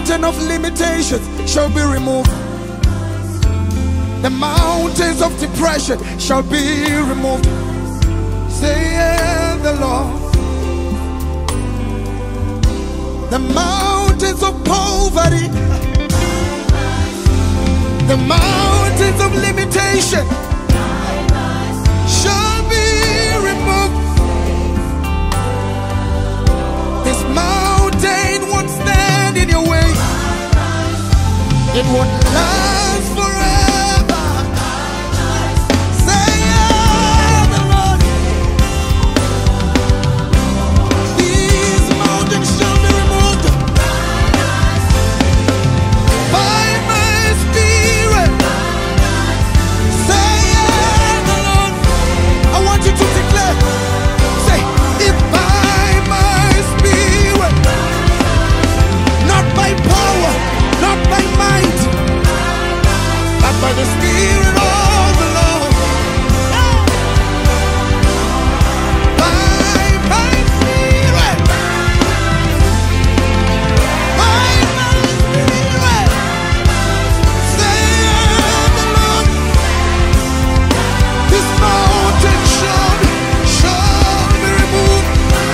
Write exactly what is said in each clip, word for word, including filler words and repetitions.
mountain of limitations shall be removed. The mountains of depression shall be removed. Saith the Lord. The mountains of poverty, the mountains of limitation shall be removed. This mountain won't stand in your way. It won't last forever. Say yeah, the Lord. These mountains shall be removed by my spirit. Say yeah, the Lord. I want you to declare. Say, if by my spirit, not by power, not by might, but by the Spirit of the Lord. By my spirit, by my spirit, saith the Lord. This mountain shall be, shall be removed.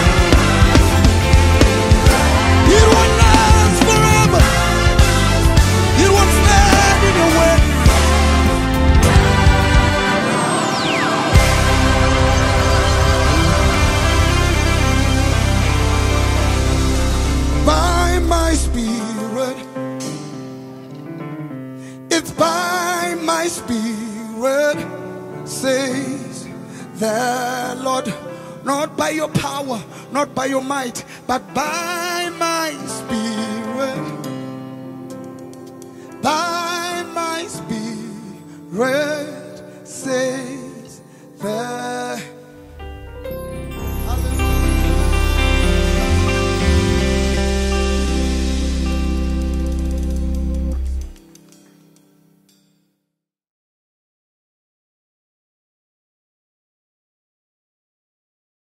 It won't last forever. It won't stand in your way. By my spirit, it's by my spirit, says the Lord. Not by your power, not by your might, but by my spirit. By my spirit, says the